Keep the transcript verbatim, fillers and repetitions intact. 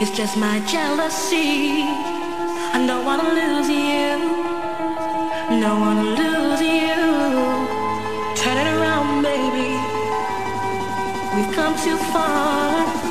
It's just my jealousy. I don't wanna lose you. Don't wanna lose you. Turn it around, baby. We've come too far.